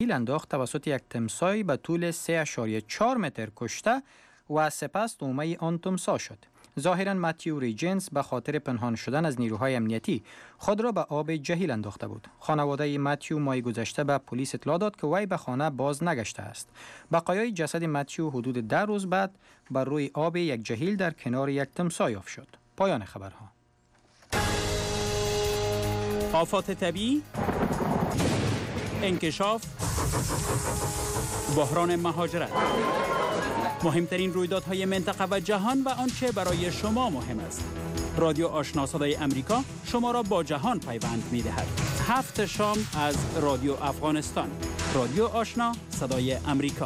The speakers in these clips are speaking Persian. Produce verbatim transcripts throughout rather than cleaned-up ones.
انداخت توسط یک تمساح به طول سه اشاریه چهار متر کشته و سپس تومه آن تمساح شد. ظاهراً متیو ریجنز به خاطر پنهان شدن از نیروهای امنیتی خود را به آب جهیل انداخته بود. خانواده متیو ماه گذشته به پلیس اطلاع داد که وی به خانه باز نگشته است. بقایای جسد متیو حدود ده روز بعد بر روی آب یک جهیل در کنار یک تمساح یافت شد. پایان خبرها. آفات طبیعی، انکشاف، بحران مهاجرت، مهمترین رویدادهای منطقه و جهان و آنچه برای شما مهم است. رادیو آشنا صدای امریکا شما را با جهان پیوند می‌دهد. هفت شام از رادیو افغانستان. رادیو آشنا صدای امریکا.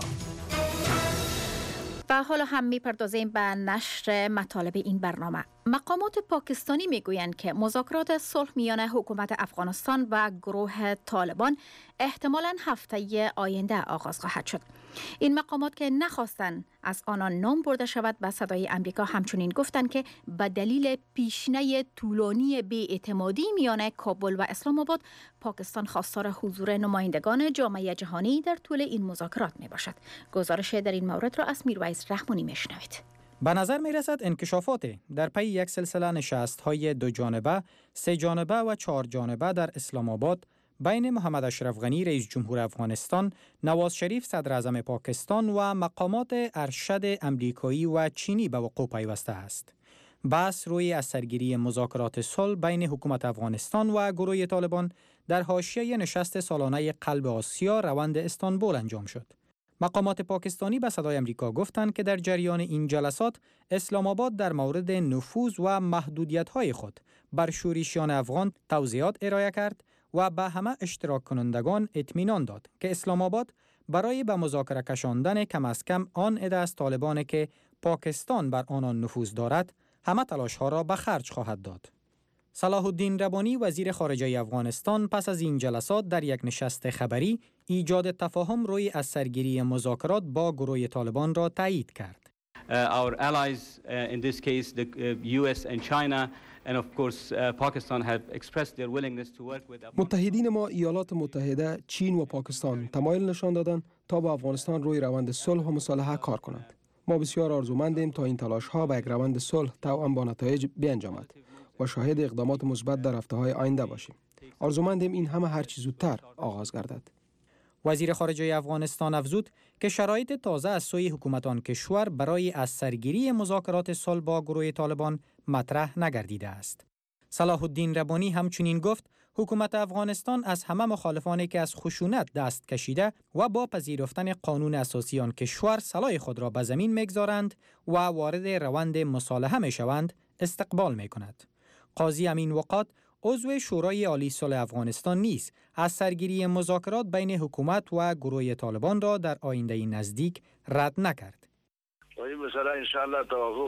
و حالا هم می‌پردازیم به نشر مطالب این برنامه. مقامات پاکستانی میگویند که مذاکرات صلح میان حکومت افغانستان و گروه طالبان احتمالاً هفته آینده آغاز خواهد شد. این مقامات که نخواستند از آنان نام برده شود به صدای امریکا همچنین گفتند که به دلیل پیشینه طولانی بی‌اعتمادی میان کابل و اسلام آباد، پاکستان خواستار حضور نمایندگان جامعه جهانی در طول این مذاکرات می باشد. گزارش در این مورد را از میرویس رحمانی میشنوید. به نظر می رسد انکشافات در پی یک سلسله نشست‌های دو جانبه، سه جانبه و چهار جانبه در اسلام آباد بین محمد اشرف غنی رئیس جمهور افغانستان، نواز شریف صدر اعظم پاکستان و مقامات ارشد امریکایی و چینی به وقوع پیوسته است. بحث روی اثرگیری مذاکرات صلح بین حکومت افغانستان و گروه طالبان در حاشیه نشست سالانه قلب آسیا روند استانبول انجام شد. مقامات پاکستانی به صدای امریکا گفتند که در جریان این جلسات اسلام آباد در مورد نفوذ و محدودیت‌های خود بر شورشیان افغان توضیحات ارائه کرد و به همه اشتراک کنندگان اطمینان داد که اسلام آباد برای به مذاکره کشاندن کم از کم آن عده از طالبان که پاکستان بر آنان نفوذ دارد همه تلاش‌ها را به خرج خواهد داد. صلاح الدین ربانی وزیر خارجه افغانستان پس از این جلسات در یک نشست خبری ایجاد تفاهم روی اثرگیری مذاکرات با گروه طالبان را تایید کرد. Uh, our allies uh, in this case the uh, U S and China and of course uh, Pakistan have expressed their willingness to work with متحدین ما ایالات متحده، چین و پاکستان تمایل نشان دادند تا با افغانستان روی روند صلح و مصالحه کار کنند. ما بسیار آرزومندیم تا این تلاش‌ها به یک روند صلح توأم با نتایج بیانجامد و شاهد اقدامات مثبت در هفته‌های آینده باشیم. آرزومندیم این همه هر چه زودتر آغاز گردد. وزیر خارجه افغانستان افزود که شرایط تازه از سوی حکومت آن کشور برای از سرگیری مذاکرات صلح با گروه طالبان مطرح نگردیده است. صلاح الدین ربانی همچنین گفت حکومت افغانستان از همه مخالفانی که از خشونت دست کشیده و با پذیرفتن قانون اساسی آن کشور سلاح خود را به زمین می‌گذارند و وارد روند مصالحه می‌شوند استقبال می‌کند. قاضی امین وقات عضو شورای عالی صلح افغانستان نیز از سرگیری مذاکرات بین حکومت و گروه طالبان را در آینده نزدیک رد نکرد. مثلا ان شاء الله توافق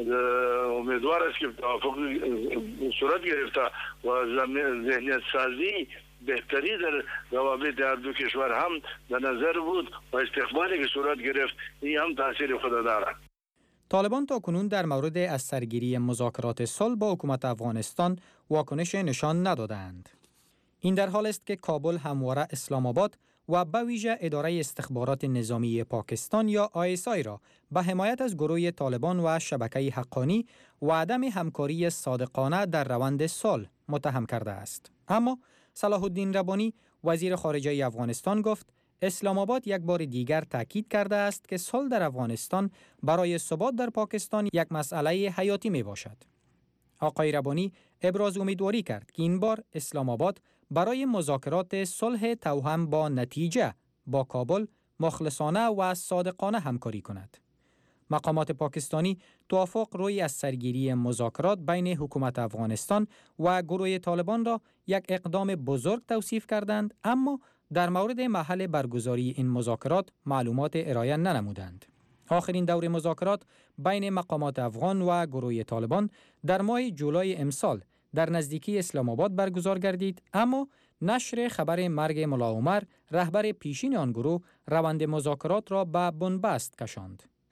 امیدوار است که توافق صورت گرفته و ذهنیت سازی بهتری در روابط هر دو کشور هم به نظر بود و استقبالی که صورت گرفت این هم تاثیر خود دارد. طالبان تا کنون در مورد از سرگیری مذاکرات صلح با حکومت افغانستان واکنش نشان ندادند. این در حال است که کابل همواره اسلام آباد و به ویژه اداره استخبارات نظامی پاکستان یا آی اس آی را به حمایت از گروه طالبان و شبکه حقانی و عدم همکاری صادقانه در روند صلح متهم کرده است. اما صلاح الدین ربانی وزیر خارجه افغانستان گفت اسلام آباد یک بار دیگر تاکید کرده است که صلح در افغانستان برای ثبات در پاکستان یک مسئله حیاتی می باشد. آقای ربانی ابراز امیدواری کرد که این بار اسلام آباد برای مذاکرات صلح توأم با نتیجه با کابل مخلصانه و صادقانه همکاری کند. مقامات پاکستانی توافق روی از سرگیری مذاکرات بین حکومت افغانستان و گروه طالبان را یک اقدام بزرگ توصیف کردند، اما در مورد محل برگزاری این مذاکرات معلومات ارائه ننمودند. آخرین دور مذاکرات بین مقامات افغان و گروه طالبان در ماه جولای امسال در نزدیکی اسلام آباد برگزار گردید، اما نشر خبر مرگ ملا عمر رهبر پیشین آن گروه روند مذاکرات را به بنبست کشاند.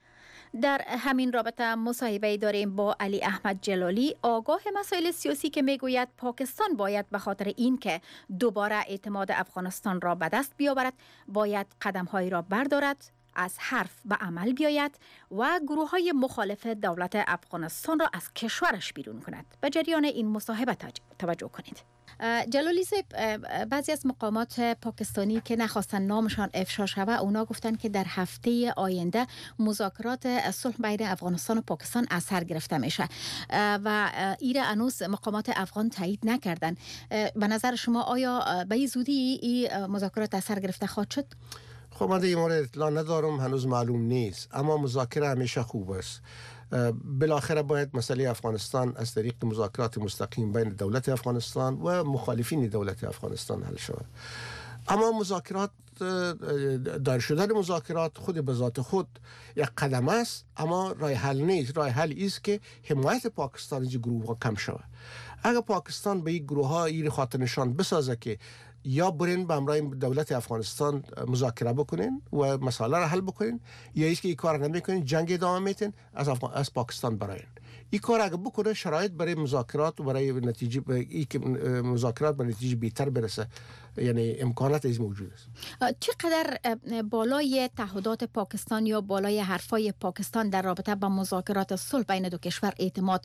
در همین رابطه مصاحبه داریم با علی احمد جلالی، آگاه مسائل سیاسی، که میگوید پاکستان باید به خاطر این که دوباره اعتماد افغانستان را به دست بیاورد باید قدم‌هایی را بردارد، از حرف به عمل بیاید و گروه های مخالف دولت افغانستان را از کشورش بیرون کند. به جریان این مصاحبه توجه کنید. جلالی صاحب، بعضی از مقامات پاکستانی که نخواستن نامشان افشا شود، اونا گفتن که در هفته آینده مذاکرات صلح بین افغانستان و پاکستان از سر گرفته میشه و ایره هنوز مقامات افغان تایید نکردن. به نظر شما آیا به این زودی این مذاکرات از سر گرفته خواهد شد؟ خب من در این مورد اطلاع ندارم، هنوز معلوم نیست، اما مذاکره همیشه خوب است. بالاخره باید مسئله افغانستان از طریق مذاکرات مستقیم بین دولت افغانستان و مخالفین دولت افغانستان حل شود. اما مذاکرات، دایر شدن مذاکرات خود به ذات خود یک قدم است، اما راه حل نیست. راه حل است که حمایت پاکستان از گروه ها کم شود. اگر پاکستان به این گروه ها این خاطر نشان بسازه که یا برین به همراه دولت افغانستان مذاکره بکنین و مسئله را حل بکنین، یا ایست که این کار نمیکنین، جنگ ادامه میتین، از افغان... از پاکستان براین. این کار اگه بکنه، شرایط برای مذاکرات و برای نتیجه ای که مذاکرات به نتیجه بهتر برسه، یعنی امکانات از موجود است. چقدر بالای تعهدات پاکستان یا بالای حرفای پاکستان در رابطه با مذاکرات صلح بین دو کشور اعتماد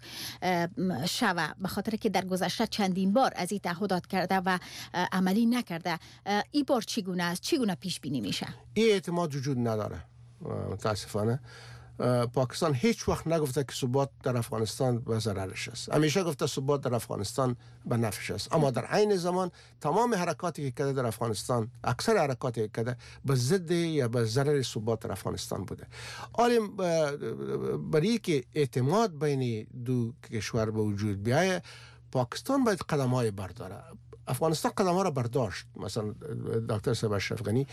شود، به خاطر که در گذشته چندین بار از این تعهدات کرده و عملی نکرده، این بار چگونه است؟ چگونه پیش بینی میشه؟ این اعتماد وجود نداره متاسفانه. پاکستان هیچ وقت نگفته که ثبات در افغانستان به ضررش است. همیشه گفته ثبات در افغانستان به نفعش است. اما در عین زمان تمام حرکاتی که کرده در افغانستان، اکثر حرکاتی که کرده به ضد یا به ضرر ثبات در افغانستان بوده. حالا برای که اعتماد بین دو کشور به وجود بیاید، پاکستان باید قدم‌های برداره. افغانستان قدم‌ها را برداشت. مثلا دکتر صاحب اشرف غنی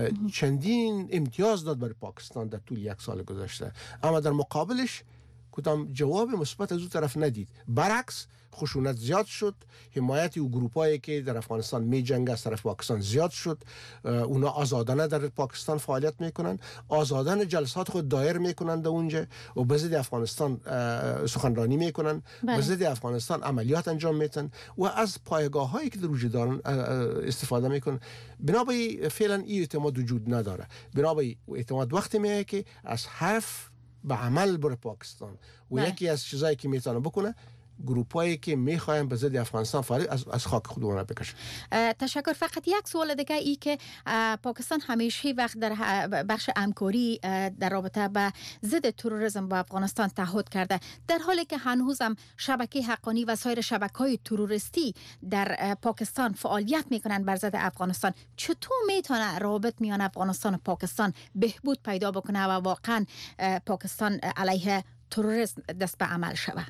چندین امتیاز داد برای پاکستان در طول یک سال گذشته، اما در مقابلش کدام جواب مثبت از اون طرف ندید. برعکس خشونت زیاد شد، حمایت او گروپایی که در افغانستان می جنگ از طرف پاکستان زیاد شد. اونا آزادانه در پاکستان فعالیت میکنن، آزادانه جلسات خود دایر میکنن در اونجا و به ضد افغانستان سخنرانی میکنن، به ضد افغانستان عملیات انجام میتن و از پایگاه هایی که در وجود دارن استفاده میکنن. بنابراین فعلا این اعتماد وجود نداره. بنابراین اعتماد وقتی میاد که از حرف به عمل بر پاکستان و بله. یکی از چیزایی که میتونه بکنه، گروپایی که میخواین به ضد افغانستان فعالیت از از خاک خود اونها بکشن. تشکر. فقط یک سوال دیگه ای که پاکستان همیشه وقت در بخش همکاری در رابطه با ضد تروریسم با افغانستان تعهد کرده، در حالی که هنوز هم شبکه حقانی و سایر شبکه‌های تروریستی در پاکستان فعالیت میکنن بر ضد افغانستان، چطور میتونه رابط میان افغانستان و پاکستان بهبود پیدا بکنه و واقعا پاکستان علیه تروریسم دست به عمل شود؟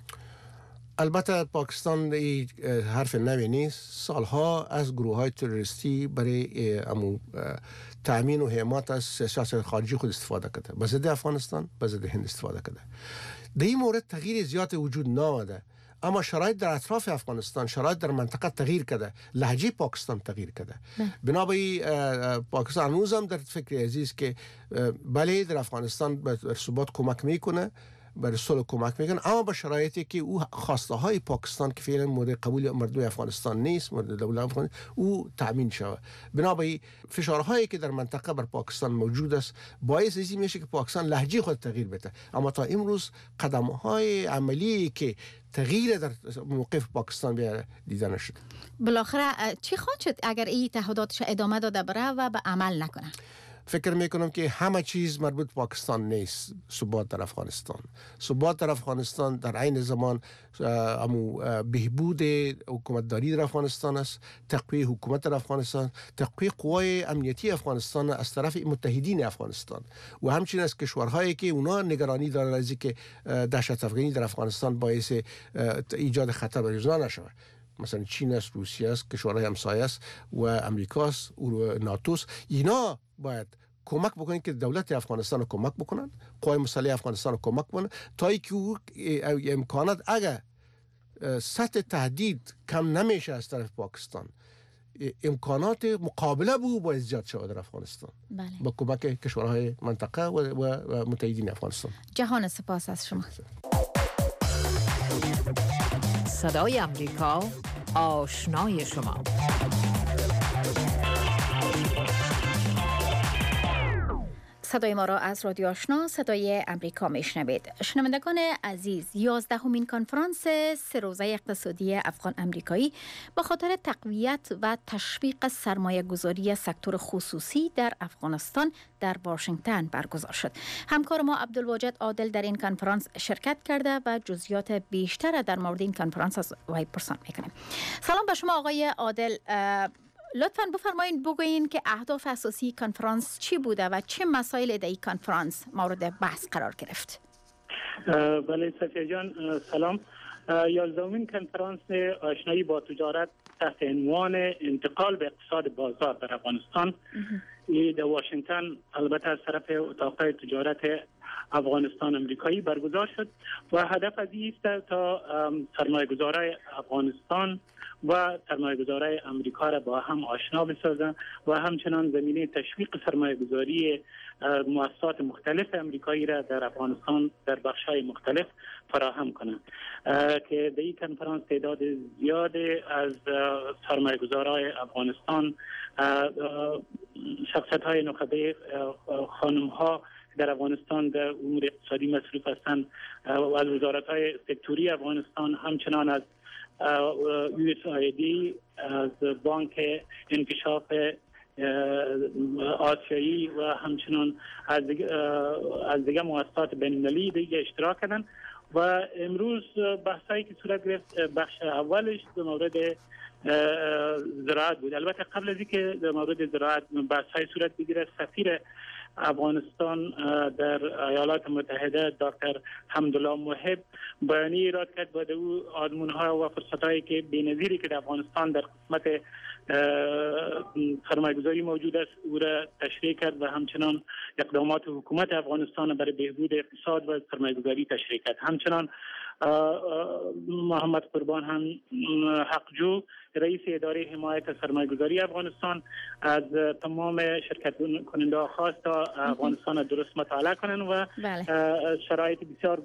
البته پاکستان این حرف نوی نیست. سالها از گروه های تروریستی برای امو تأمین و حمایت از سیاست خارجی خود استفاده کرده. به ضد افغانستان، به ضد هند استفاده کرده. در این مورد تغییر زیاد وجود نامده، اما شرایط در اطراف افغانستان، شرایط در منطقه تغییر کرده، لهجه پاکستان تغییر کرده. بنابراین پاکستان هنوز هم در فکر عزیز که بله در افغانستان به ثبات کمک میکنه، برای صلح کمک میکنن، اما با شرایطی که او خواسته های پاکستان که فعلا مورد قبول مردم افغانستان نیست، مورد دولت افغانستان، او تامین شود. بنابراین فشارهایی که در منطقه بر پاکستان موجود است باعث ازی میشه که پاکستان لهجه خود تغییر بده. اما تا امروز قدم های عملی که تغییر در موقف پاکستان بیاره دیده نشد. بالاخره چی خواهد شد اگر این تعهداتش ادامه داده بره و به عمل نکنه؟ فکر میکنم که همه چیز مربوط پاکستان نیست. ثبات در افغانستان، ثبات در افغانستان در عین زمان امو بهبود حکومتداری در افغانستان است، تقویت حکومت در افغانستان، تقویت قوای امنیتی افغانستان از طرف متحدین افغانستان و همچنین از کشورهایی که اونا نگرانی دارند از اینکه دهشت افغانی در افغانستان باعث ایجاد خطر بر روزنا نشود. مثلا چین است، روسیه است، کشورهای همسایه است و امریکا است و ناتو است. اینا باید کمک بکنن که دولت افغانستان رو کمک بکنن، قوای مسلح افغانستان رو کمک بکنن تا اینکه امکانات اگر سطح تهدید کم نمیشه از طرف پاکستان، امکانات مقابله بود باید زیاد شود در افغانستان بله. با کمک کشورهای منطقه و, و, و متحدین افغانستان. جهان سپاس از شما. صدای امریکا، آشنای شما. صدای ما را از رادیو آشنا صدای امریکا میشنوید. شنوندگان عزیز، یازدهمین کنفرانس سه روزه اقتصادی افغان امریکایی با خاطر تقویت و تشویق سرمایه گذاری سکتور خصوصی در افغانستان در واشنگتن برگزار شد. همکار ما عبدالواجد عادل در این کنفرانس شرکت کرده و جزئیات بیشتر در مورد این کنفرانس از وی پرسان میکنیم. سلام به شما آقای عادل. لطفاً بفرمایید بگویین که اهداف اساسی کنفرانس چی بوده و چه مسائل در این کنفرانس مورد بحث قرار گرفت؟ بله صفیه جان، سلام. یازدهمین کنفرانس آشنایی با تجارت تحت عنوان انتقال به اقتصاد بازار در افغانستان در واشنگتن البته از طرف اتاق تجارت افغانستان امریکایی برگزار شد و هدف از این است تا سرمایه‌گذارای افغانستان و سرمایه‌گذارای امریکا را با هم آشنا بسازند و همچنان زمینه تشویق سرمایه‌گذاری مؤسسات مختلف امریکایی را در افغانستان در بخش‌های مختلف فراهم کنند که در این کنفرانس تعداد زیاد از سرمایه‌گذارای افغانستان، شخصیت‌های نخبه، خانم‌ها در افغانستان در امور اقتصادی مصروف هستند و از وزارت‌های سکتوری افغانستان، همچنان از یو اس آی دی، از بانک انکشاف آسیایی و همچنان از دیگه, از دیگه مؤسسات بین‌المللی دیگه اشتراک کردند و امروز بحثایی که صورت گرفت، بخش اولش در مورد زراعت بود. البته قبل از اینکه در مورد زراعت بحث‌های صورت بگیره، سفیر افغانستان در ایالات متحده دکتر حمدالله محب بیانیه ایراد کرد با او آزمون‌ها و فرصت‌هایی که بی‌نظیری که در افغانستان در قسمت سرمایه‌گذاری موجود است او را تشریح کرد و همچنان اقدامات حکومت افغانستان برای بهبود اقتصاد و سرمایه‌گذاری تشریح کرد. همچنان محمد قربان هم حقجو، رئیس اداره حمایت سرمایه‌گذاری افغانستان، از تمام شرکت کننده خواست تا افغانستان درست مطالعه کنند و بله. شرایط بسیار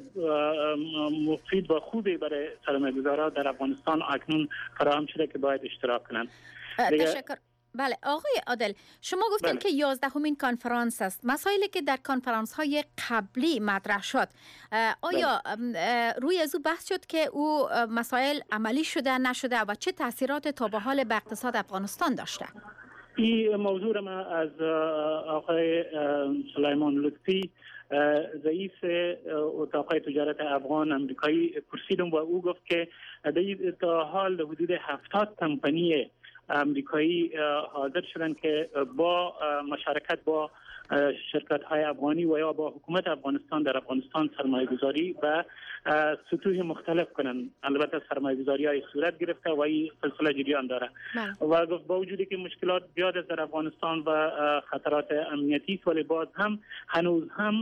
مفید و خوبی برای سرمایه‌گذاران در افغانستان اکنون فراهم شده که باید اشتراک کنند. تشکر. بله آقای عادل، شما گفتین بله. که یازدهمین کنفرانس است. مسائلی که در کنفرانس های قبلی مطرح شد، آیا بله. روی از او بحث شد که او مسائل عملی شده نشده و چه تاثیرات تا به حال به اقتصاد افغانستان داشته؟ این موضوع ما از آقای سلیمان لطفی، رئیس اتاق تجارت افغان امریکایی پرسیدم و او گفت که تا حال حدود هفتاد کمپانی امریکایی حاضر شدن که با مشارکت با شرکت های افغانی و یا با حکومت افغانستان در افغانستان سرمایه گذاری و سطوح مختلف کنند. البته سرمایه گذاری های صورت گرفته و این سلسله جریان داره و با وجودی که مشکلات زیاد است در افغانستان و خطرات امنیتی است، ولی باز هم هنوز هم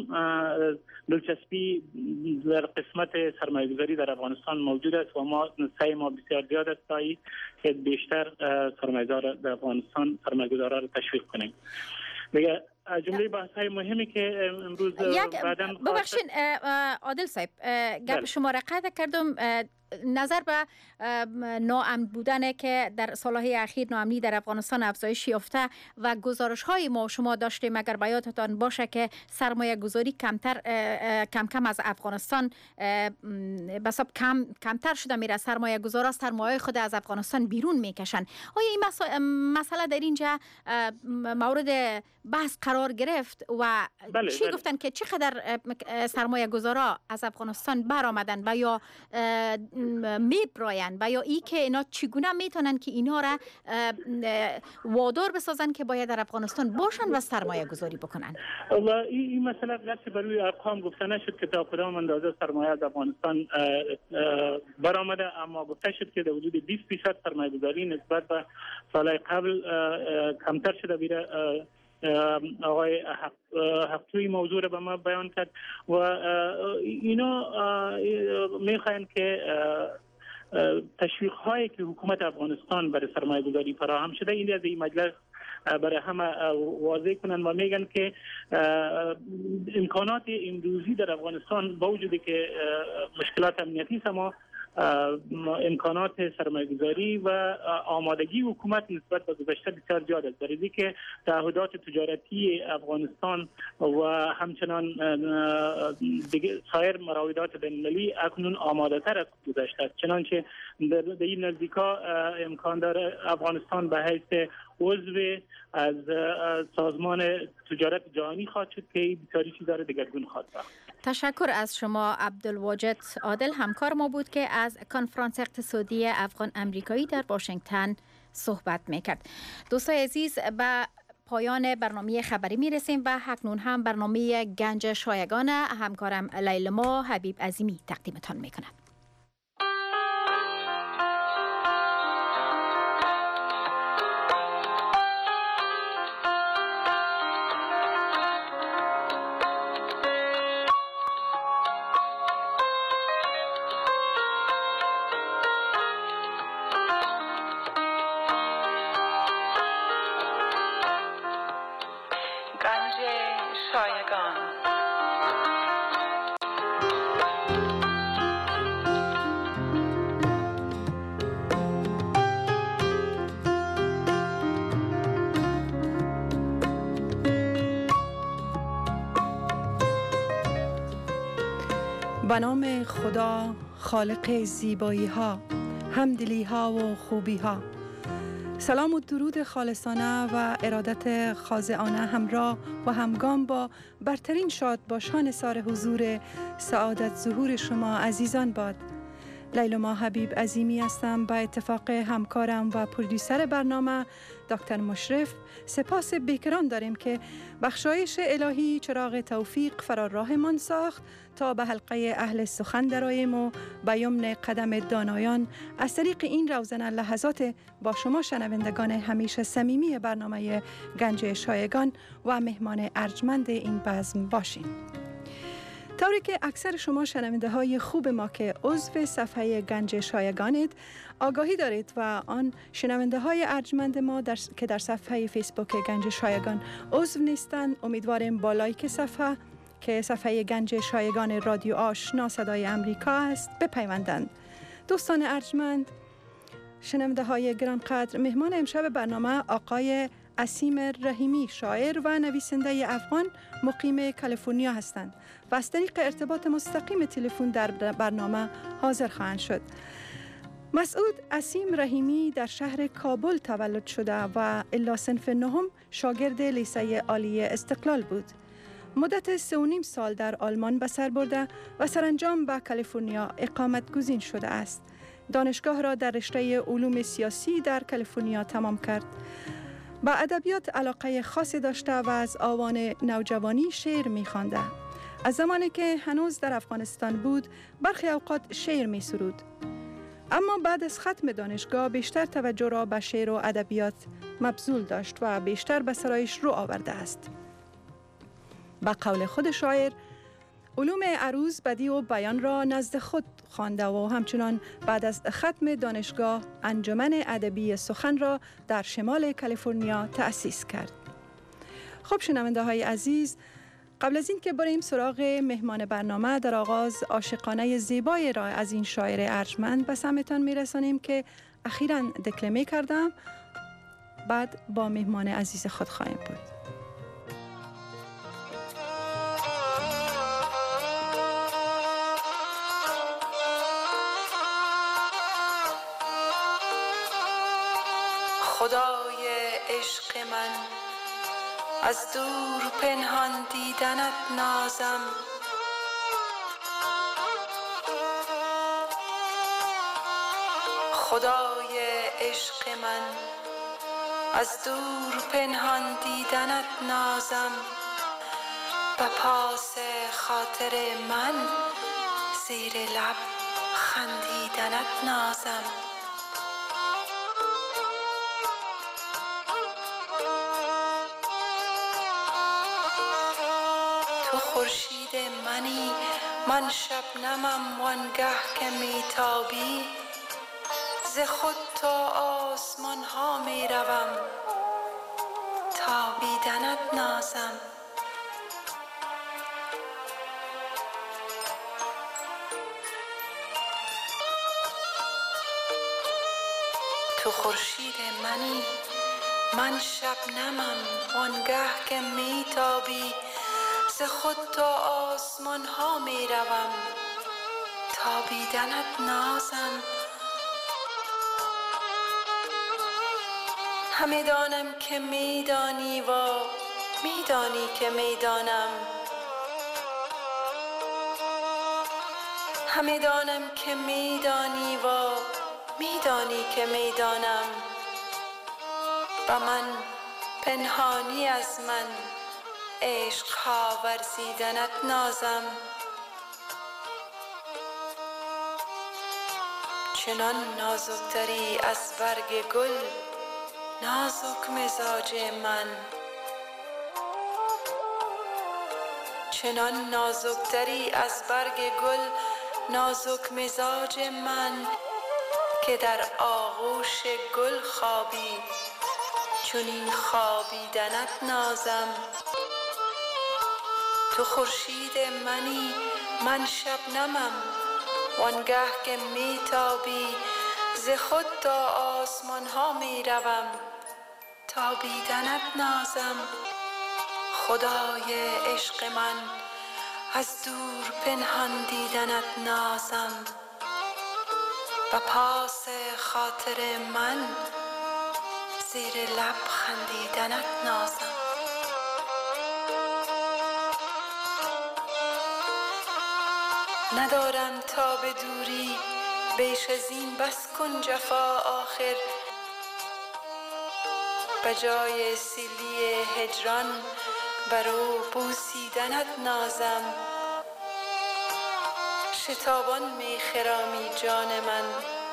دلچسپی در قسمت سرمایه گذاری در افغانستان موجود است و ما سعی ما بسیار زیاد است تا که بیشتر سرمایه گذار در افغانستان سرمایه گذارا را تشویق کنیم. دیگه از جمله بحث‌های مهمی که امروز بعداً ببخشید عادل صاحب، گپ شما را قطع کردم. نظر به ناامن بودن که در سالهای اخیر ناامنی در افغانستان افزایش یافته و گزارش های ما شما داشتیم، اگر به یادتان باشه که سرمایه گذاری کمتر کم کم از افغانستان بساب کم کمتر شده میره، سرمایه گذارا سرمایه خود از افغانستان بیرون میکشن. آیا این مسئله در اینجا مورد بحث قرار گرفت و بله، چی بله. گفتن که چقدر سرمایه گذارا از افغانستان برآمدن و یا میبراین و یا ای که اینا چگونه میتونن که اینا را وادار بسازن که باید در افغانستان باشن و سرمایه گذاری بکنن؟ و این مسئله گرچه برای ارقام گفته نشد که تا کدام اندازه سرمایه از افغانستان برآمده، اما گفته شد که در حدود بیست درصد سرمایه گذاری نسبت به سال قبل کمتر شده بیره. آقای حقجوی موضوع را به ما بیان کرد و اینا میخواین که تشویق هایی که حکومت افغانستان برای سرمایه گذاری فراهم شده این از این مجلس برای همه واضح کنند و میگن که امکانات امروزی در افغانستان با وجودی که مشکلات امنیتی اما امکانات سرمایه‌گذاری و آمادگی حکومت نسبت به گذشته بسیار زیاد است، برای اینکه تعهدات تجارتی افغانستان و همچنان دیگه سایر مراودات بین‌المللی اکنون آماده تر از گذشته است. چنانچه در این نزدیکا امکان داره افغانستان به حیث عضو از سازمان تجارت جهانی خواهد شد که بسیاری چیزا رو دگرگون خواهد کرد. تشکر از شما عبدالواجد عادل، همکار ما بود که از کنفرانس اقتصادی افغان امریکایی در واشنگتن صحبت میکرد. دوستای عزیز، به پایان برنامه خبری میرسیم و اکنون هم برنامه گنج شایگان همکارم لیلما حبیب عظیمی تقدیمتان میکنم. به نام خدا خالق زیبایی ها، همدلی ها و خوبی ها. سلام و درود خالصانه و ارادت خاضعانه همراه و همگام با برترین شادباشان سار حضور سعادت ظهور شما عزیزان باد. لیلما حبیب عظیمی هستم. به اتفاق همکارم و پرودیوسر برنامه دکتر مشرف سپاس بیکران داریم که بخشایش الهی چراغ توفیق فرار راهمان ساخت تا به حلقه اهل سخن درآییم و به یمن قدم دانایان از طریق این روزنه لحظات با شما شنوندگان همیشه صمیمی برنامه گنج شایگان و مهمان ارجمند این بزم باشیم. طوری که اکثر شما شنونده های خوب ما که عضو صفحه گنج شایگانید آگاهی دارید و آن شنونده های ارجمند ما در که در صفحه فیسبوک گنج شایگان عضو نیستند، امیدواریم با لایک صفحه که صفحه گنج شایگان رادیو آشنا صدای امریکا است بپیوندند. دوستان ارجمند، شنونده های گرانقدر، مهمان امشب برنامه آقای اسیم رحیمی، شاعر و نویسنده افغان مقیم کالیفرنیا هستند و از طریق ارتباط مستقیم تلفن در برنامه حاضر خواهند شد. مسعود اسیم رحیمی در شهر کابل تولد شده و الی صنف نهم شاگرد لیسه عالی استقلال بود. مدت سه و نیم سال در آلمان به سر برده و سرانجام به کالیفرنیا اقامت گزین شده است. دانشگاه را در رشته علوم سیاسی در کالیفرنیا تمام کرد. با ادبیات علاقه خاصی داشته و از آوان نوجوانی شعر می‌خوانده. از زمانی که هنوز در افغانستان بود، برخی اوقات شعر می‌سرود. اما بعد از ختم دانشگاه بیشتر توجه را به شعر و ادبیات مبذول داشت و بیشتر به سرایش رو آورده است. با قول خود شاعر، علوم عروض، بدیع و بیان را نزد خود خوانده و همچنان بعد از ختم دانشگاه انجمن ادبی سخن را در شمال کالیفرنیا تأسیس کرد. خب شنونده های عزیز، قبل از این که بریم سراغ مهمان برنامه، در آغاز عاشقانه زیبای را از این شاعر ارجمند به سمتان میرسانیم که اخیراً دکلمه کردم، بعد با مهمان عزیز خود خواهیم بود. خدای عشق من، از دور پنهان دیدنت نازم. خدای عشق من، از دور پنهان دیدنت نازم. به پاس خاطر من زیر لب خندیدنت نازم. خورشید منی، من شبنمم، وانگه که میتابی ز خود تا آسمان ها می روم تا بیدنت نازم. تو خورشید منی من شبنمم وانگه که می تابی ز خود تا آسمان ها می روم تا بیدنت نازم. همه دانم که می دانی و می دانی که می دانم، همه دانم که می دانی و می دانی که می دانم. و من پنهانی از من عشق ها ورزیدنت نازم. چنان نازکتری از برگ گل نازک مزاج من، چنان نازکتری از برگ گل نازک مزاج من که در آغوش گل خوابی چنین خوابیدنت نازم. تو خورشید منی من شبنمم وانگه که می تابی ز خود تا آسمان ها می روم تا بیدنت نازم. خدای عشق من از دور پنهان دیدنت نازم و پاس خاطر من زیر لب خندیدنت نازم. ندارم تا به دوری بیش از این بس کن جفا آخر، بجای سیلی هجران برو بوسیدنت نازم. شتابان می خرامی جان من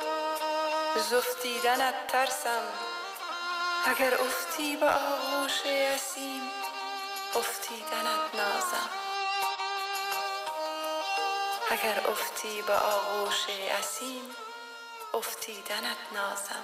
زفتیدنت ترسم، اگر افتی به آغوش یسیم افتیدنت نازم. اگر افتی به آغوش یسیم افتیدنت نازم.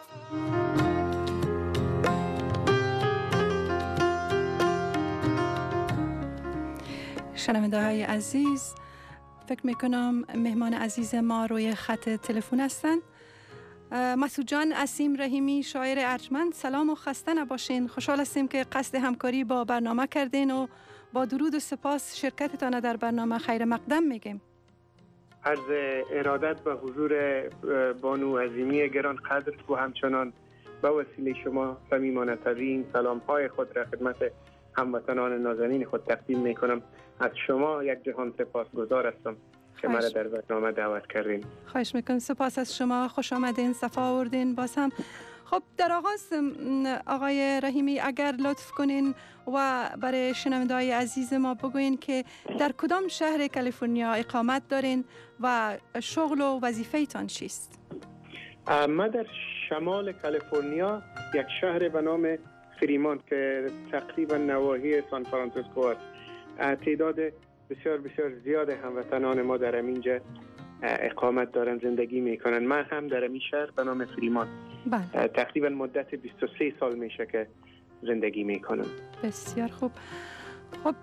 شنونده های عزیز، فکر میکنم مهمان عزیز ما روی خط تلفن هستند. مسعود جان اسیم رحیمی شاعر ارجمند، سلام و خسته نباشین. خوشحال هستیم که قصد همکاری با برنامه کردین و با درود و سپاس شرکتتان در برنامه خیر مقدم میگیم. عرض ارادت و حضور بانو عظیمی گران قدر و همچنان به وسیله شما صمیمانه ترین سلام های خود را خدمت هموطنان نازنین خود تقدیم می کنم. از شما یک جهان سپاسگزار هستم که مرا در برنامه دعوت کردین. خواهش میکنم. سپاس از شما، خوش آمدین، صفا آوردین. باز هم خب در آغاز آقای رحیمی اگر لطف کنین و برای شنونده‌های عزیز ما بگوین که در کدام شهر کالیفرنیا اقامت دارین و شغل و وظیفه تان چیست؟ ما در شمال کالیفرنیا یک شهر به نام فریمانت که تقریبا نواحی سان فرانسیسکو است. تعداد بسیار بسیار زیاد هموطنان ما در اینجا اقامت دارن، زندگی میکنن. من هم در این شهر به نام فریمانت بله. تقریبا مدت بیست و سه سال میشه که زندگی میکنم. بسیار خوب. خب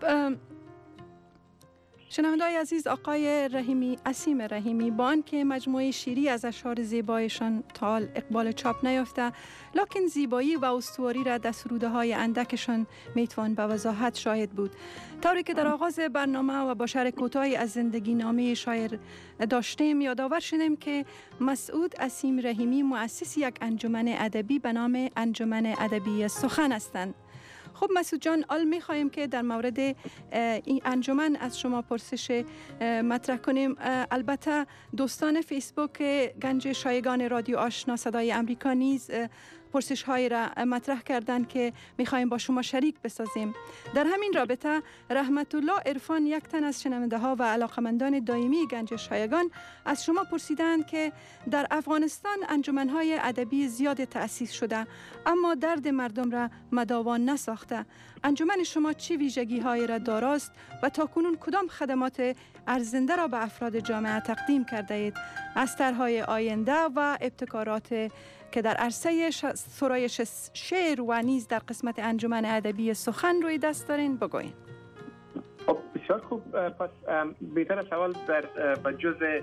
شنونده‌های عزیز، آقای رحیمی، اسیم رحیمی، با آنکه مجموعه شیری از اشعار زیبایشان تا اقبال چاپ نیافته، لکن زیبایی و استواری را در سروده‌های اندکشان میتوان به وضاحت شاهد بود. طوری که در آغاز برنامه و با شرح کوتاهی از زندگی نامه شاعر داشتیم، یادآور شدیم که مسعود اسیم رحیمی مؤسس یک انجمن ادبی به نام انجمن ادبی سخن هستند. خب مسعود جان، آل می‌خوایم که در مورد این انجمن از شما پرسش مطرح کنیم. البته دوستان فیسبوک گنج شایگان رادیو آشنا صدای امریکا نیز پرسش های را مطرح کردند که میخوایم با شما شریک بسازیم. در همین رابطه رحمت الله عرفان، یک تن از شنونده ها و علاقمندان دائمی گنج شایگان، از شما پرسیدند که در افغانستان انجمن های ادبی زیاد تأسیس شده اما درد مردم را مداوا نساخته. انجمن شما چه ویژگی های را داراست و تاکنون کدام خدمات ارزنده را به افراد جامعه تقدیم کرده اید؟ از طرح‌های آینده و ابتکارات که در عرصه سرایش شعر و نیز در قسمت انجمن ادبی سخن روی دست دارین بگوین. خب بسیار خوب. پس بهتر سوال در به جزء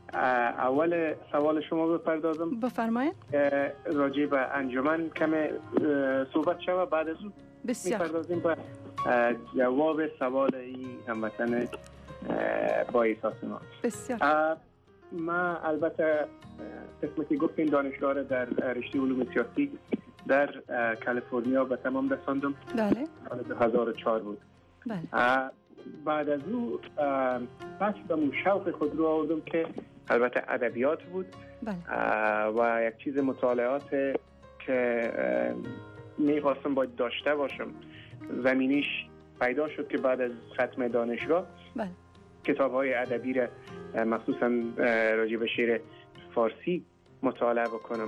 اول سوال شما بپردازم. بفرمایید. راجع به انجمن کم صحبت شود، بعد از اون میپردازیم به جواب سوال این هموطن با احساس ما. بسیار. ما البته قسمتی گفتیم دانشگاه در رشته علوم سیاسی در کالیفرنیا به تمام رساندم. بله. سال دو هزار و چهار بود. بله. بعد از او بس به شوق خود رو آوردم که البته ادبیات بود. بله. و یک چیز مطالعات که میخواستم باید داشته باشم زمینیش پیدا شد که بعد از ختم دانشگاه بله. کتاب‌های ادبی را مخصوصا راجع به شعر فارسی مطالعه بکنم.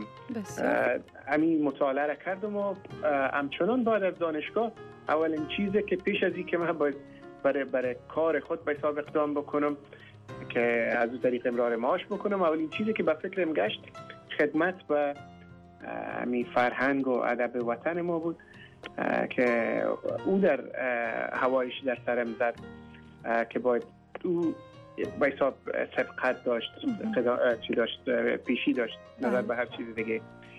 همین مطالعه را کردم و همچنان بعد از دانشگاه اولین چیزی که پیش از این که من باید برای, برای کار خود به حساب اقدام بکنم که از اون طریق امرار معاش بکنم، اولین چیزی که به فکرم گشت خدمت به همین فرهنگ و ادب وطن ما بود که او در هوایش در سرم زد که باید او به حساب سبقت داشت، چی داشت، پیشی داشت نظر به هر چیز دیگه.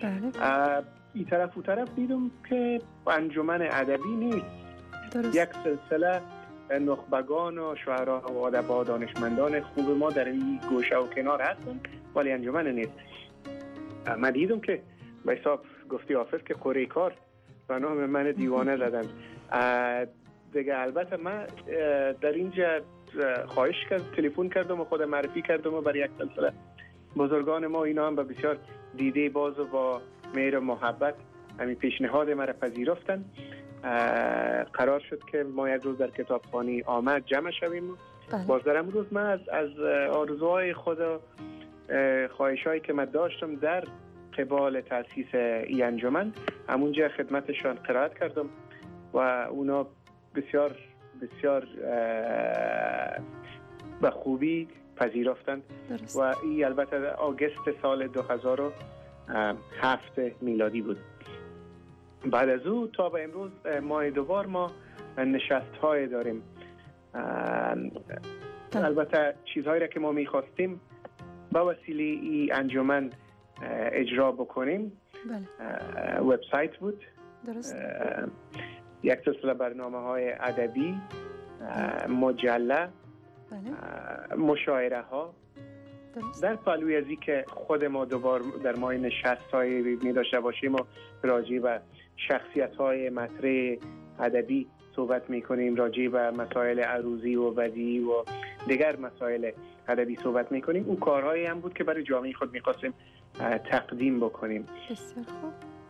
این طرف و طرف دیدم که انجمن ادبی نیست. درست. یک سلسله نخبگان و شاعران و ادبا دانشمندان خوب ما در این گوشه و کنار هستن ولی انجمن نیست. من دیدم که به حساب گفتی حافظ که قره کار و نام من دیوانه زدن دیگه. البته من در اینجا خواهش کرد تلفن کردم و خود معرفی کردم و برای یک سلسله بزرگان ما، اینا هم به بسیار دیده باز و با مهر و محبت همین پیشنهاد مرا پذیرفتن. قرار شد که ما یک روز در کتابخانه آمد جمع شویم. باز در امروز من از, از آرزوهای خود و خواهشایی که من داشتم در قبال تأسیس این انجمن همونجا خدمتشان قرائت کردم و اونا بسیار بسیار به خوبی پذیرفتند و این البته آگوست سال دو هزار و هفت میلادی بود. بعد از او تا به امروز ماه دوبار ما نشست های داریم. البته چیزهایی را که ما میخواستیم با وسیله این انجمن اجرا بکنیم. بله. وبسایت بود. درست. یک سلسله برنامه های ادبی، مجله، بله. مشاعره ها. درست. در پلوی ازی که خود ما دوبار در ماه نشست های می داشته باشیم و راجع به شخصیت های مطرح ادبی صحبت می کنیم، راجع به مسائل عروضی و بدیعی و دیگر مسائل ادبی صحبت می کنیم. اون کارهایی هم بود که برای جامعه خود می خواستیم تقدیم بکنیم. بسیار خوب.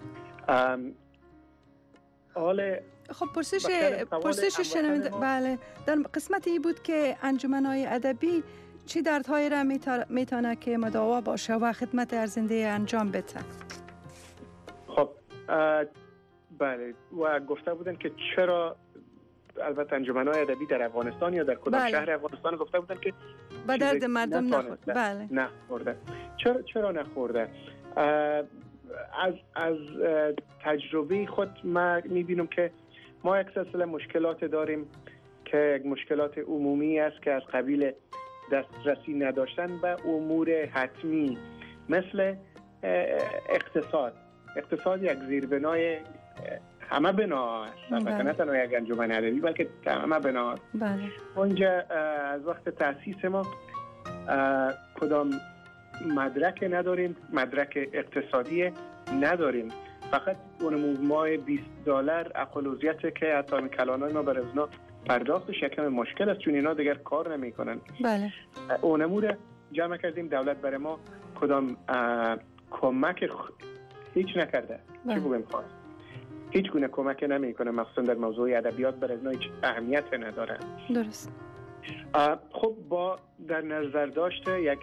حال خب پرسش پرسش شنونده بله در قسمت ای بود که انجمن‌های ادبی چی دردهایی را میتونه که مداوا باشه و خدمت ارزنده انجام بده. خب بله و گفته بودن که چرا البته انجمن‌های ادبی در افغانستان یا در کدام بله. شهر افغانستان گفته بودن که به درد مردم نخورده. بله نخورده. چرا چرا نخورده؟ از از تجربه خود ما میبینم که ما یک سلسله مشکلات داریم که مشکلات عمومی است که از قبیل دسترسی نداشتن به امور حتمی مثل اقتصاد. اقتصاد یک زیربنای همه بنا است، نه تنها یک انجمن ادبی بلکه همه بنا است. بله. اونجا از وقت تأسیس ما کدام مدرک نداریم، مدرک اقتصادی نداریم، فقط اون ماه بیست دلار اقلوزیت که حتی کلانای ما بر ازنا پرداخت شکم مشکل است چون اینا دیگر کار نمی کنن. بله. اونمو رو جمع کردیم، دولت برای ما کدام کمک هیچ نکرده. چی بگم خواست؟ هیچ گونه کمک نمیکنه، مخصوصا در موضوع ادبیات برای اینا هیچ اهمیت نداره. درست. خب با در نظر داشته یک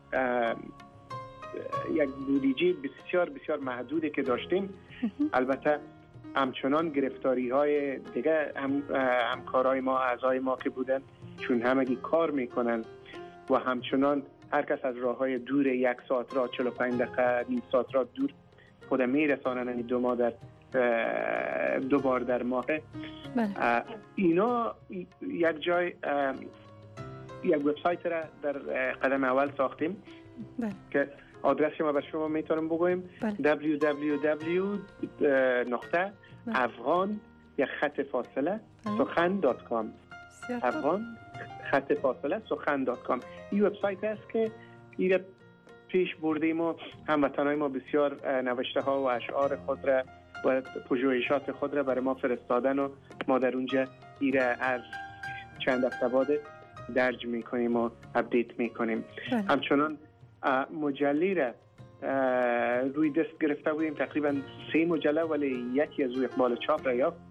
یک بودجه بسیار بسیار محدودی که داشتیم، البته همچنان گرفتاری های دیگه هم همکارای ما، اعضای ما که بودن، چون همگی کار میکنن و همچنان هر کس از راه های دور یک ساعت را چهل و پنج دقیقه نیم ساعت را دور خود میرسانن، یعنی دو ماه در دو بار در ماه. اینا یک جای یک وبسایت را در قدم اول ساختیم که آدرس ما به شما میتونم بگویم دبلیو دبلیو دبلیو نقطه افغان یک خط فاصله سخن دات کام افغان خط فاصله سخن دات کام. این وبسایت است که این پیش برده ما هموطنان ما بسیار نوشته ها و اشعار خود را و پژوهشات خود را برای ما فرستادن و ما در اونجا ایره از چند هفته بعد درج میکنیم و اپدیت میکنیم. همچنان مجله را روی دست گرفته بودیم، تقریبا سه مجله، ولی یکی از روی اقبال چاپ را یافت.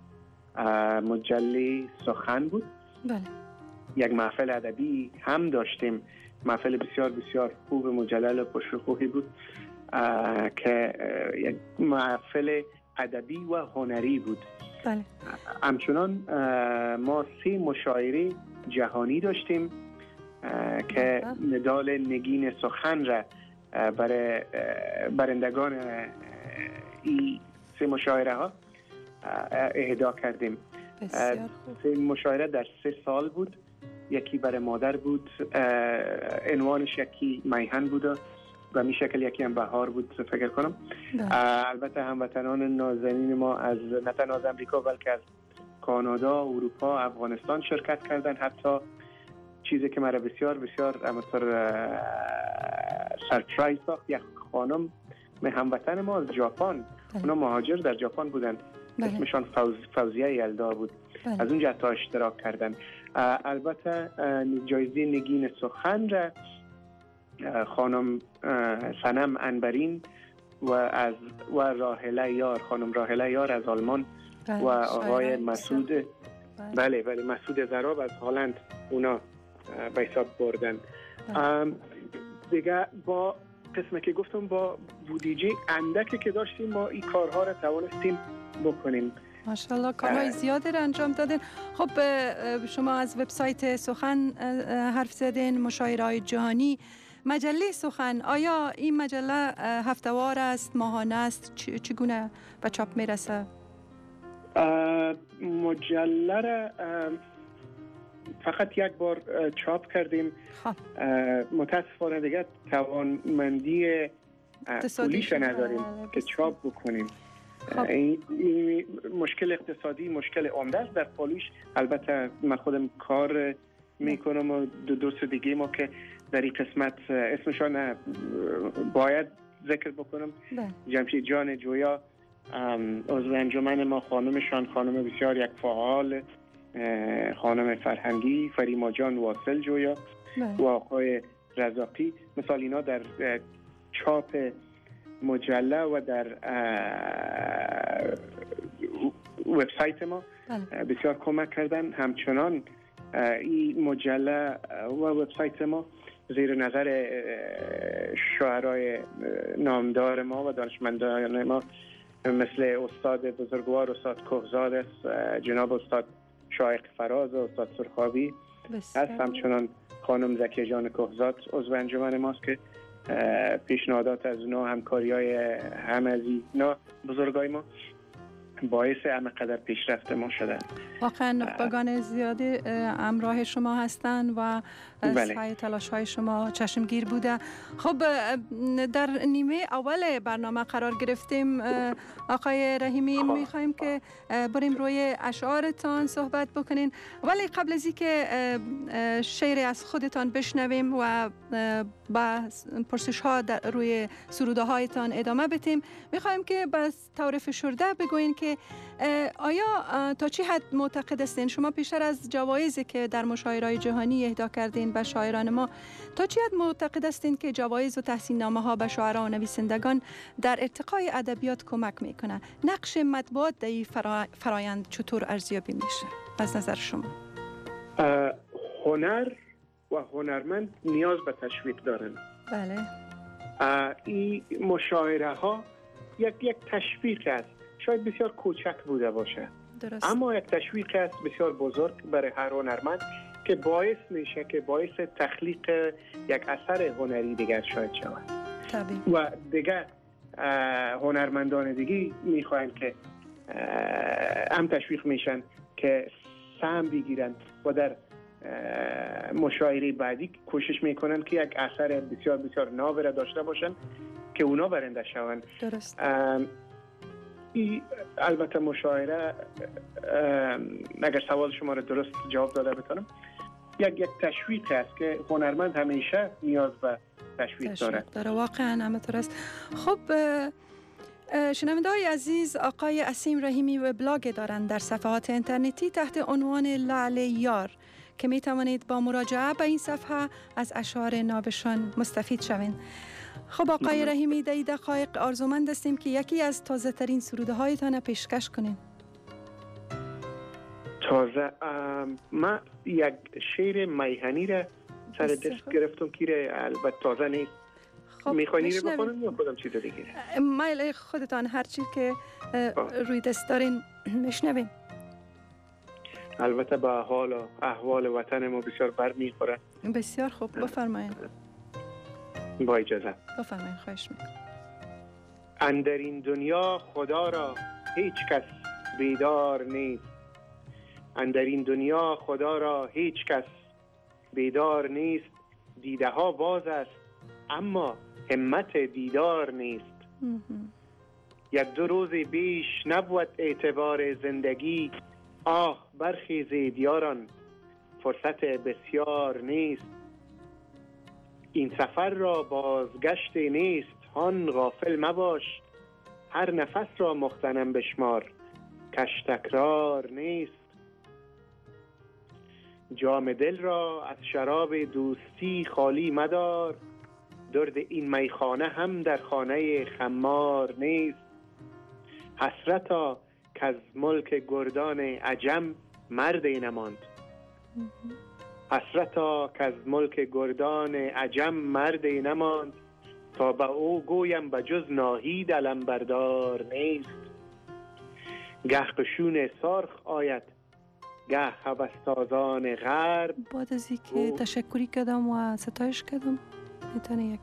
مجله سخن بود. بله. یک محفل ادبی هم داشتیم، محفل بسیار بسیار خوب مجلل و پرشکوهی بود که یک محفل ادبی و هنری بود. بله. همچنان ما سه مشاعره جهانی داشتیم که مدال نگین سخن را برای برندگان این سه مشاعره ها اهدا کردیم. سه مشاعره در سه سال بود. یکی برای مادر بود، عنوانش یکی میهن بود و می شکل یکی هم بهار بود فکر کنم. البته هموطنان نازنین ما از نه تنها از امریکا بلکه از کانادا، اروپا، افغانستان شرکت کردن. حتی چیزی که مرا بسیار بسیار امثال سرپرایز ساخت، یک خانم هموطن ما از ژاپن، اونا مهاجر در ژاپن بودن، اسمشان فوز، فوزیه یلدا بود، بله. از اونجا تا اشتراک کردن. البته جایزه نگین سخن را خانم صنم انبرین و از و راهله یار، خانم راهله یار از آلمان و آقای مسعود بله بله مسعود زراب از هلند، اونا به حساب بردن. دیگه با قسمه که گفتم با بودجه اندکی که داشتیم ما این کارها را توانستیم بکنیم. ماشاءالله کارهای زیادی را انجام دادین. خب شما از وبسایت سخن حرف زدین، مشاعره‌های جهانی، مجله سخن، آیا این مجله هفته‌وار است، ماهانه است، چگونه به چاپ میرسه؟ مجله را فقط یک بار چاپ کردیم. متاسفانه دیگه توانمندی پولیش نداریم که چاپ بکنیم. این مشکل اقتصادی مشکل عمده است در پولیش. البته من خودم کار میکنم و دو دوست دیگه ما که در این قسمت اسمشان باید ذکر بکنم. جمشید جان جویا عضو انجمن ما، خانمشان خانم بسیار یک فعال، خانم فرهنگی، فریما جان واصل جویا و آقای رزاقی، مثال اینا در چاپ مجله و در وبسایت ما بسیار کمک کردن. همچنان این مجله و وبسایت ما زیر نظر شاعرای نامدار ما و دانشمندان ما مثل استاد بزرگوار استاد کهزاد است، جناب استاد شایق فراز و استاد سرخابی هست. همچنان خانم زکیه جان کهزاد عضو انجمن ماست که پیشنهادات از اونا، همکاری های همه از اینا بزرگای ما باعث همه قدر پیشرفت ما شدن. واقعا نخبگان زیادی همراه شما هستند و سعی تلاش های شما چشمگیر بوده. خب در نیمه اول برنامه قرار گرفتیم آقای رحیمی، میخوایم که بریم روی اشعارتان صحبت بکنین، ولی قبل از اینکه شعر از خودتان بشنویم و با پرسش ها روی سروده هایتان ادامه بدیم، میخوایم که با طور فشرده بگوین که که آیا تا چی حد معتقد هستین شما پیشتر از جوایزی که در مشاعره‌های جهانی اهدا کردین به شاعران ما، تا چی حد معتقد هستین که جوایز و تحسین‌نامه‌ها به شاعران و نویسندگان در ارتقای ادبیات کمک میکنه؟ نقش مطبوعات در این فرا... فرایند چطور ارزیابی میشه از نظر شما؟ هنر و هنرمند نیاز به تشویق دارن. بله. این مشاعره ها یک یک تشویق است، شاید بسیار کوچک بوده باشه، درست. اما یک تشویق است بسیار بزرگ برای هر هنرمند که باعث میشه که باعث تخلیق یک اثر هنری دیگر شاید شود. طبیعی. و دیگه هنرمندان دیگه میخواین که هم تشویق میشن که سهم بگیرن و در مشاعره بعدی کوشش میکنن که یک اثر بسیار بسیار ناب را داشته باشن که اونا برنده شوند. درست. ای البته مشاعره، اگر سوال شما را درست جواب داده بتونم، یک یک تشویق است که هنرمند همیشه نیاز به تشویق, تشویق داره. داره واقعا همینطور است. خب شنونده‌های عزیز، آقای اسیم رحیمی وبلاگ دارند در صفحات اینترنتی تحت عنوان لعل یار که می توانید با مراجعه به این صفحه از اشعار نابشان مستفید شوید. خب آقای رحیمی، در این دقایق آرزومند هستیم که یکی از تازه ترین سروده هایتان پیشکش کنین. تازه من یک شعر میهنی را سر دست گرفتم که البته تازه نیست. خب میخواین رو بخونم یا خودم چیز دیگه؟ مایل خودتان هر چی که روی دست دارین میشنوین. البته با حال و احوال وطن ما بسیار بر میخوره. بسیار خوب، بفرمایید. با اجازه. بفرمایید، خواهش میکنم. اندر این دنیا خدا را هیچ کس بیدار نیست. اندر این دنیا خدا را هیچ کس بیدار نیست. دیده ها باز است اما همت دیدار نیست. یک دو روز بیش نبود اعتبار زندگی. آه برخیزید یاران فرصت بسیار نیست. این سفر را بازگشت نیست. هان غافل مباش هر نفس را مغتنم بشمار کش تکرار نیست. جام دل را از شراب دوستی خالی مدار. درد این میخانه هم در خانه خمار نیست. حسرتا که از ملک گردان عجم مرد نماند. حسرتا که از ملک گردان عجم مرد نماند. تا به او گویم به جز ناهید علم بردار نیست. گه قشون سرخ آید گه هوستازان غرب. بعد از اینکه تشکری کردم و ستایش کردم میتونه یک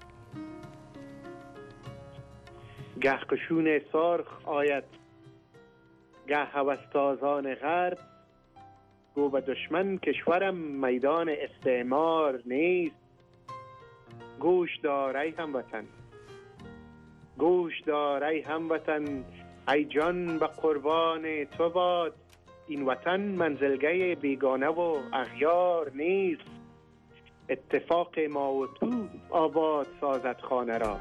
گه قشون سرخ آید گه هوستازان غرب. گو به دشمن کشورم میدان استعمار نیست. گوش دار ای هموطن، گوش دار ای هموطن، ای جان به قربان تو باد. این وطن منزلگه بیگانه و اغیار نیست. اتفاق ما و تو آباد سازد خانه را.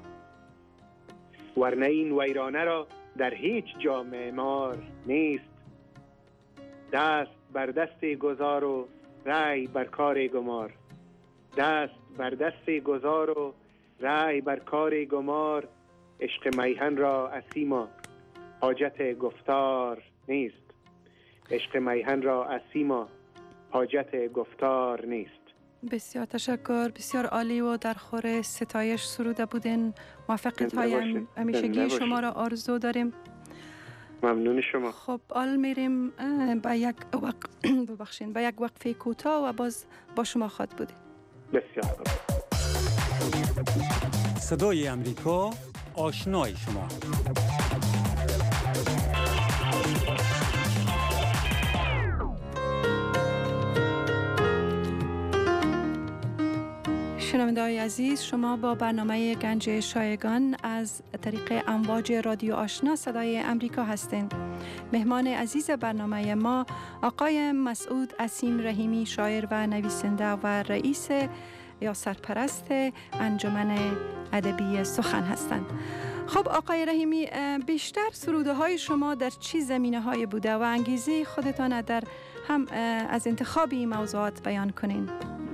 ورنه این ویرانه را در هیچ جا معمار نیست. دست بر دست گذار و رای بر کار گمار. دست بر دست گذار و رای بر کار گمار. عشق میهن را اسیما حاجت گفتار نیست. عشق میهن را اسیما حاجت گفتار نیست. بسیار تشکر، بسیار عالی و در خور ستایش سروده بودین. موفقیت های همیشگی شما را آرزو داریم. ممنون شما. خب آل میریم با یک وقت ببخشین با یک وقفه کوتاه و باز با شما خواهد بودیم. بسیار خوب. صدای امریکا، آشنای شما. شنونده‌های عزیز، شما با برنامه گنج شایگان از طریق امواج رادیو آشنا صدای امریکا هستند. مهمان عزیز برنامه ما آقای مسعود اسیم رحیمی، شاعر و نویسنده و رئیس یا سرپرست انجمن ادبی سخن هستند. خب آقای رحیمی، بیشتر سروده های شما در چی زمینه های بوده و انگیزه خودتان در هم از انتخاب این موضوعات بیان کنین؟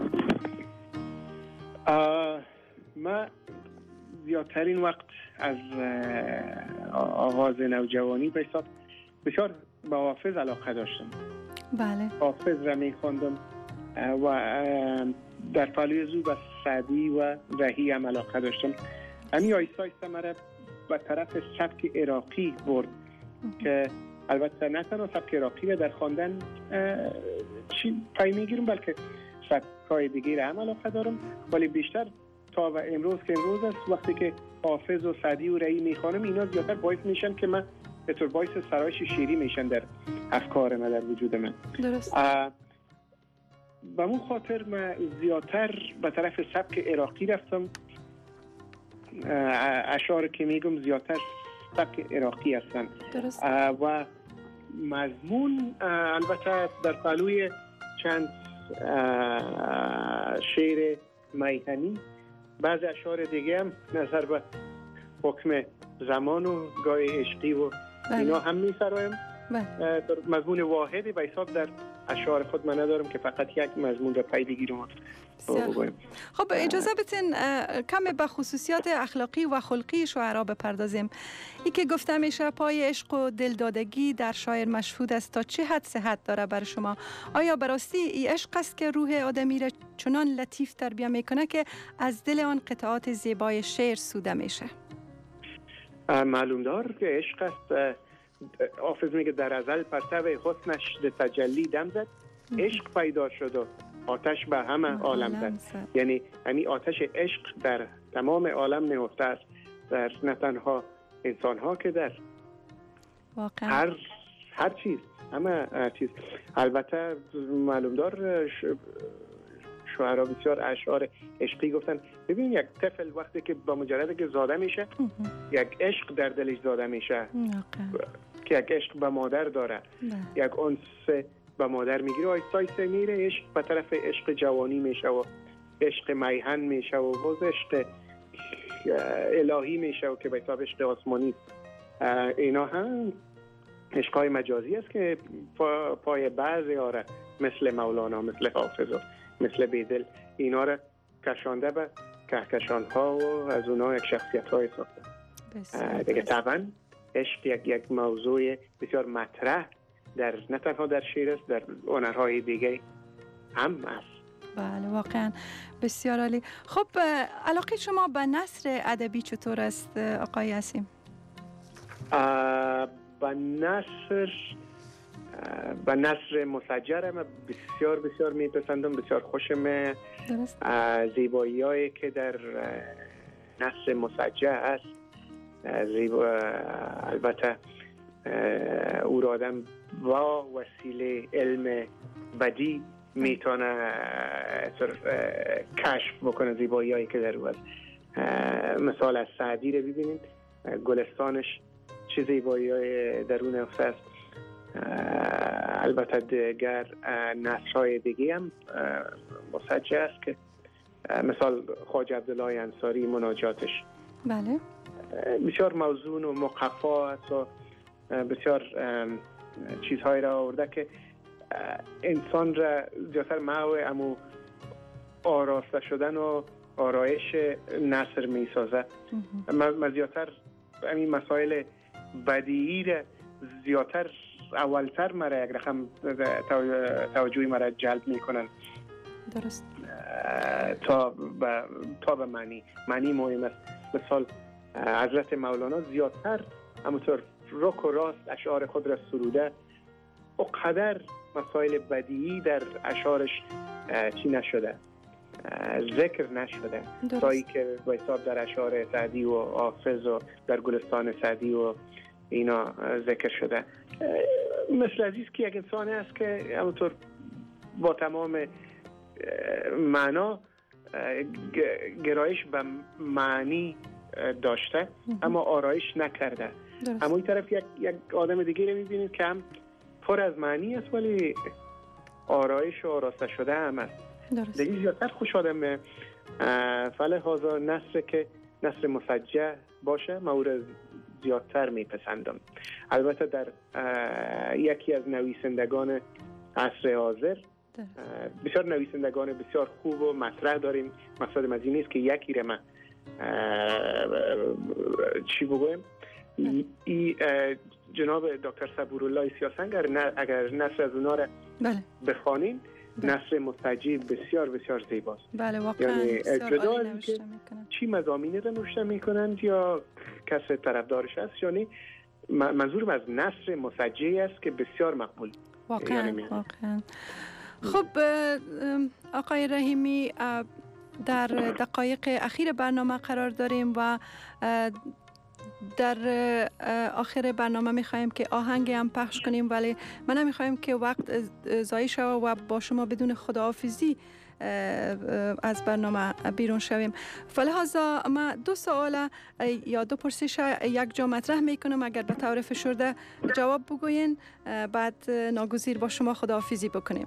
من زیادترین وقت از آغاز نوجوانی به حساب بسیار به حافظ علاقه داشتم. بله. حافظ را می خواندم و در پهلوی زو به سعدی و رهی هم علاقه داشتم. همین آیسته آیسته مرا به طرف سبک عراقی برد که البته نه تنها سبک عراقی را در خواندن چی پای میگیرم، بلکه سبکای دیگه را هم علاقه دارم، ولی بیشتر تا و امروز که امروز است وقتی که حافظ و سعدی و رهی میخوانم اینا زیادتر باعث میشن که من به طور باعث سرایش شیری میشن در افکار من، در وجود من. درست. به اون خاطر من زیادتر به طرف سبک عراقی رفتم. اشعار که میگم زیادتر سبک عراقی هستن. درست. و مضمون البته در پهلوی چند شعر میهنی، بعض اشعار دیگه هم نظر به حکم زمان و گاه عشقی و اینا هم می‌سرایم. مضمون واحدی به حساب در اشعار خود من ندارم که فقط یک مضمون را پی بگیرم. خب اجازه بدین کم به خصوصیات اخلاقی و خلقی شاعرها بپردازیم. ای که گفته میشه پای عشق و دلدادگی در شاعر مشهود است، تا چه حد صحت داره بر شما؟ آیا براستی این عشق است که روح آدمی را چنان لطیف تربیت میکنه که از دل آن قطعات زیبای شعر سوده میشه؟ معلوم دار که عشق است. حافظ میگه در ازل پرتو حسنش ده تجلی دم زد، عشق پیدا شد و آتش به همه عالم زد. یعنی همین آتش عشق در تمام عالم نهفته است، در نه تنها انسان ها که در واقعا هر هر چیز، همه چیز. البته معلوم دار شعرا بسیار اشعار عشقی گفتن. ببین یک طفل وقتی که با مجرد که زاده میشه یک عشق در دلش زاده میشه که یک عشق به مادر داره، یک انس به مادر میگیره، آیسته آیسته میره عشق به طرف عشق جوانی میشه و عشق میهن میشه و باز عشق الهی میشه و که به حساب عشق آسمانی. اینا هم عشقای مجازی است که پا پای بعضی آره مثل مولانا، مثل حافظ و مثل بیدل اینا را کشانده به کهکشان ها و از اونا یک شخصیت های ساخته. دیگه طبعا عشق یک یک موضوع بسیار مطرح در نه تنها در شعر است، در هنرهای دیگه هم است. بله واقعا بسیار عالی. خب علاقه شما به نثر ادبی چطور است آقای عصیم؟ به نثر به نثر مسجر من بسیار بسیار میپسندم، بسیار خوشم. زیبایی هایی که در نثر مسجر است زیبا، البته او را آدم با وسیله علم بدی میتونه کشف بکنه زیبایی هایی که در او است. مثال از سعدی رو ببینید، گلستانش چه زیبایی های درون افته است. البته دیگر نثرهای دیگه هم مسجع است که مثال خواجه عبدالله انصاری مناجاتش بله بسیار موزون و مقفا است و بسیار چیزهایی را آورده که انسان را زیادتر محو امو آراسته شدن و آرایش نثر می سازه. من زیادتر همین مسائل بدیعی را زیادتر اولتر مرا یک رقم توجهی مرا جلب می کنن. درست. تا به تا به معنی معنی مهم است. مثال حضرت مولانا زیادتر همونطور رک و راست اشعار خود را سروده، اقدر مسائل بدیعی در اشعارش چی نشده، ذکر نشده تا ای که با حساب در اشعار سعدی و حافظ و در گلستان سعدی و اینا ذکر شده. مثل عزیز که یک انسان است که همونطور با تمام معنا گرایش به معنی داشته اما آرایش نکرده. اما این طرف یک, یک آدم دیگه رو میبینید که هم پر از معنی است ولی آرایش و آراسته شده هم است. دیگه زیادتر خوش آدم فله هازا نصر که نثر مسجع باشه من او را زیادتر میپسندم. البته در یکی از نویسندگان عصر حاضر بسیار نویسندگان بسیار خوب و مطرح داریم. مقصدم از این نیست که یکی را من چی بگویم. ای جناب دکتر صبورالله سیاسنگر اگر نثر از اونا را بخوانیم نثر مستجیب بسیار بسیار زیباست. بله واقعا یعنی جدا از نوشته میکنن چی مضامینی را نوشته میکنن یا کس طرفدارش هست، یعنی منظورم از نثر مسجعی است که بسیار مقبول. واقعا یعنی واقعا. خب آقای رحیمی در دقایق اخیر برنامه قرار داریم و در آخر برنامه میخوایم که آهنگ هم پخش کنیم، ولی من نمیخوایم که وقت ضایع شود و با شما بدون خداحافظی از برنامه بیرون شویم. فلحاظا ما دو سوال یا دو پرسش یک جا مطرح میکنم، اگر به طور فشرده جواب بگوین بعد ناگزیر با شما خداحافظی بکنیم.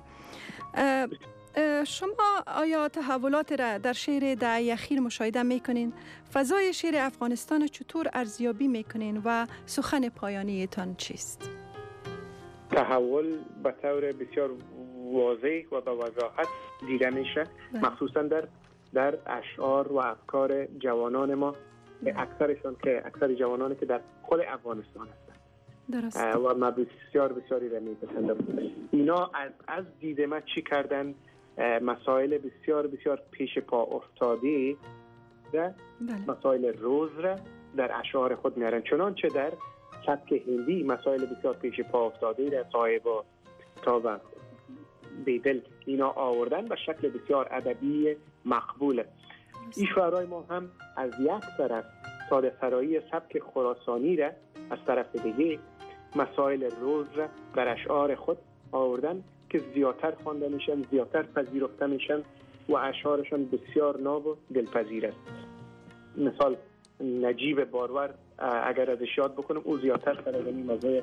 شما آیا تحولات را در شعر دهه اخیر مشاهده میکنین؟ فضای شعر افغانستان چطور ارزیابی میکنین و سخن پایانی تان چیست؟ تحول به طور بسیار واضح و با وضاحت دیده میشه، مخصوصا در در اشعار و افکار جوانان ما، اکثرشون که اکثر جوانانی که در خود افغانستان هستند. درست. و من بسیار بسیاری را میپسندم. اینا از از دید من چی کردن؟ مسائل بسیار بسیار پیش پا افتاده و مسائل روز را در اشعار خود میارن، چنانچه در سبک هندی مسائل بسیار پیش پا افتاده را صاحب و تا و بیدل اینا آوردن و شکل بسیار ادبی مقبوله. این شعرهای ما هم از یک طرف ساده سرایی سبک خراسانی را، از طرف دیگه مسائل روز را در اشعار خود آوردن که زیادتر خوانده میشن، زیادتر پذیرفته میشن و اشعارشان بسیار ناب و دلپذیر است. مثال نجیب بارور اگر ازش یاد بکنم، او زیادتر سر از این موضوع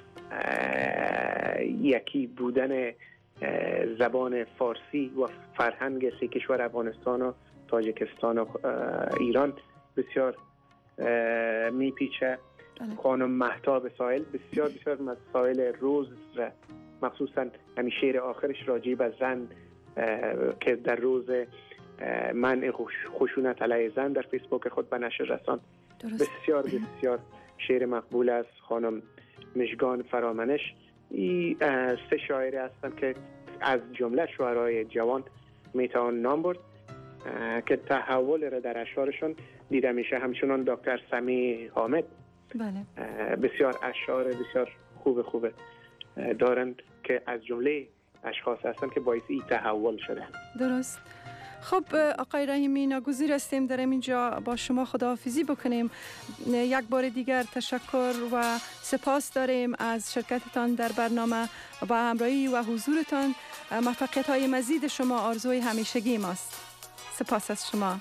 یکی بودن زبان فارسی و فرهنگ سه کشور افغانستان و تاجیکستان و ایران بسیار میپیچه. خانم مهتاب ساحل بسیار بسیار مسائل روز را، مخصوصا همین شعر آخرش راجع به زن که در روز منع خشونت علیه زن در فیسبوک خود به نشر رساند، بسیار بسیار شعر مقبول است. خانم مژگان فرامنش، این سه شاعری هستند که از جمله شاعرای جوان میتوان نام برد که تحول را در اشعارشون دیده میشه. همچنان دکتر سمیع حامد بله. بسیار اشعار بسیار خوب خوب دارند که از جمله اشخاص هستند که باعث این تحول شده. درست. خب آقای رحیمی، ناگزیر هستیم در اینجا با شما خداحافظی بکنیم. یک بار دیگر تشکر و سپاس داریم از شرکتتان در برنامه و همراهی و حضورتان. موفقیت های مزید شما آرزوی همیشگی ماست. سپاس از شما.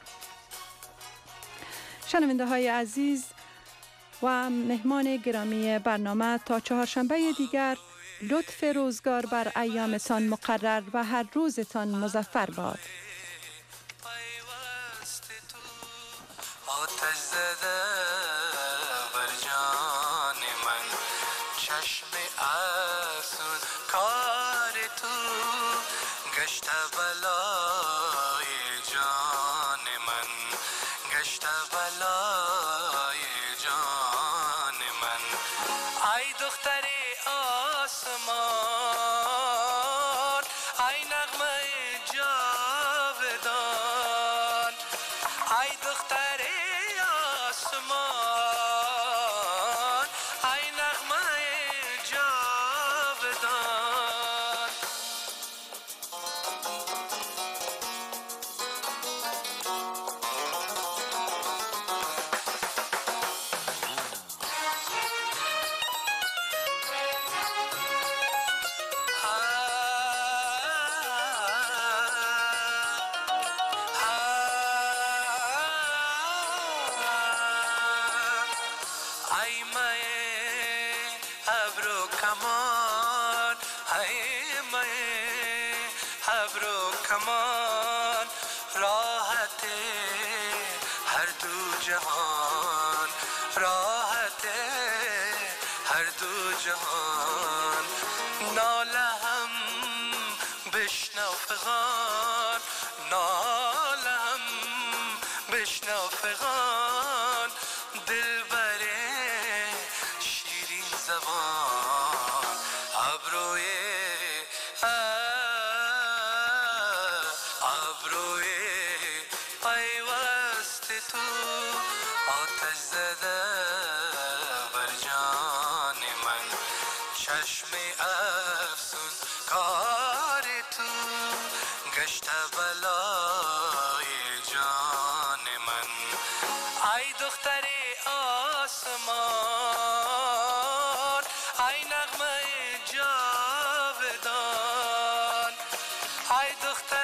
شنونده های عزیز و مهمان گرامی برنامه، تا چهارشنبه دیگر لطف روزگار بر ایامتان مقرر و هر روزتان مظفر باد. آتش زده بر جان من، چشم اسود کار تو گشت بلای جان من، گشت بلای جان من. ای دختر آسمان، ای نغمه جاودان، ای دختر آسمان، ای نغمه جاودان. کمان راحت هر دو فغان نالم بشنو فغان دلبر شیرین زبان ابروی ابروی پیوست تو آتش زده بر جان من چشم افسون کار تو گشت بلای جان من ای دختر آسمان ای نغمه جاودان ای دختر